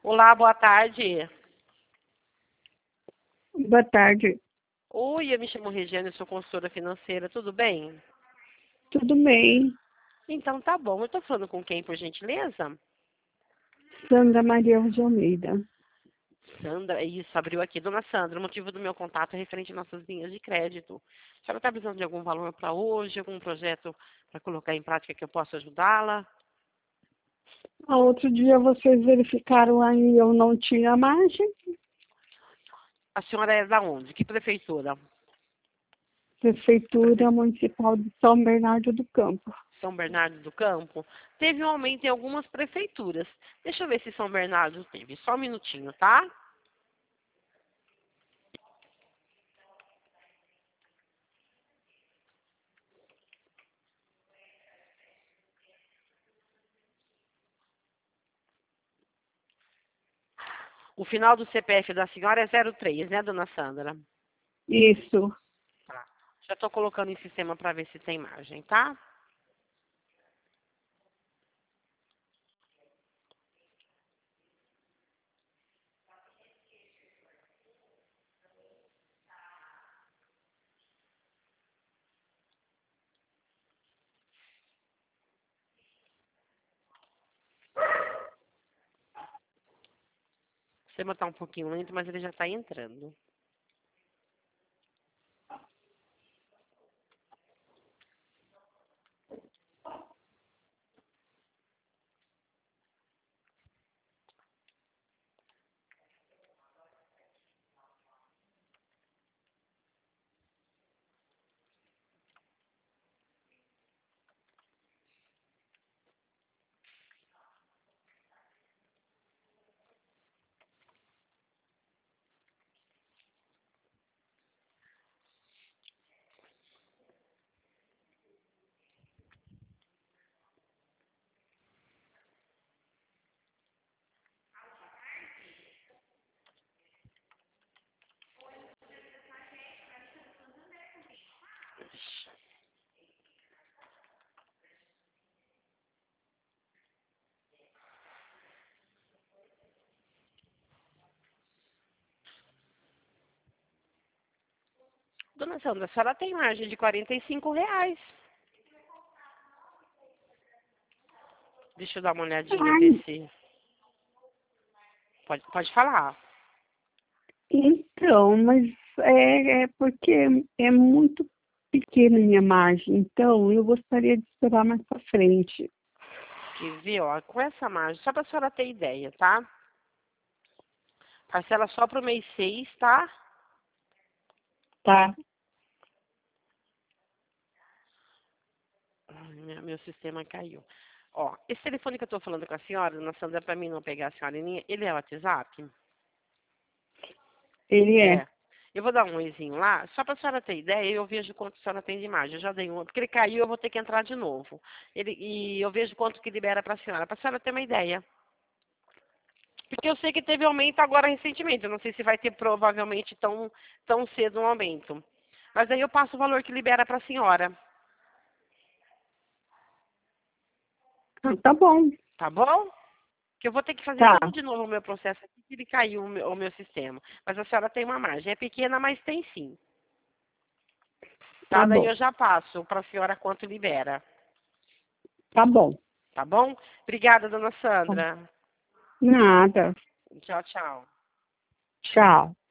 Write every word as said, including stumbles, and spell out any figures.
Olá, boa tarde. Boa tarde. Oi, eu me chamo Regiane, eu sou consultora financeira, tudo bem? Tudo bem? Então tá bom. Eu tô falando com quem, por gentileza? Sandra Maria de Almeida. Sandra, isso, abriu aqui. Dona Sandra, o motivo do meu contato é referente às nossas linhas de crédito. A senhora está precisando de algum valor para hoje, algum projeto para colocar em prática que eu possa ajudá-la? Ah, outro dia vocês verificaram aí eu não tinha margem. A senhora é da onde? Que prefeitura? Prefeitura Prefe- Municipal de São Bernardo do Campo. São Bernardo do Campo? Teve um aumento em algumas prefeituras. Deixa eu ver se São Bernardo teve. Só um minutinho, tá? O final do C P F da senhora é zero três, né, dona Sandra? Isso. Tá. Já estou colocando em sistema para ver se tem margem, tá? O sistema está um pouquinho lento, mas ele já está entrando. Dona Sandra, a senhora tem margem de quarenta e cinco reais. Deixa eu dar uma olhadinha, ver Ai, se... Pode, pode falar. então, mas é, é porque é muito pequena a minha margem. Então, eu gostaria de esperar mais para frente. Quer ver, ó, com essa margem, só para a senhora ter ideia, tá? Parcela só para o mês seis, tá? Tá? Ai, meu, meu sistema caiu. Ó, esse telefone que eu estou falando com a senhora, dona Sandra, para mim não pegar a senhora em linha, ele é o WhatsApp? Ele é. É. Eu vou dar um oizinho lá, só para a senhora ter ideia, eu vejo quanto a senhora tem de margem. Eu já dei um, porque ele caiu, eu vou ter que entrar de novo. Ele, e eu vejo quanto que libera para a senhora, para a senhora ter uma ideia. Porque eu sei que teve aumento agora recentemente, eu não sei se vai ter provavelmente tão, tão cedo um aumento. Mas aí eu passo o valor que libera para a senhora, Ah, tá bom. tá bom? Que eu vou ter que fazer Tá. tudo de novo o meu processo aqui, que ele caiu o meu, o meu sistema. Mas a senhora tem uma margem, é pequena, mas tem sim. Tá Tá? Daí bom. eu já passo para a senhora quanto libera. Tá bom. Tá bom? Obrigada, dona Sandra. Nada. Tchau, tchau. Tchau.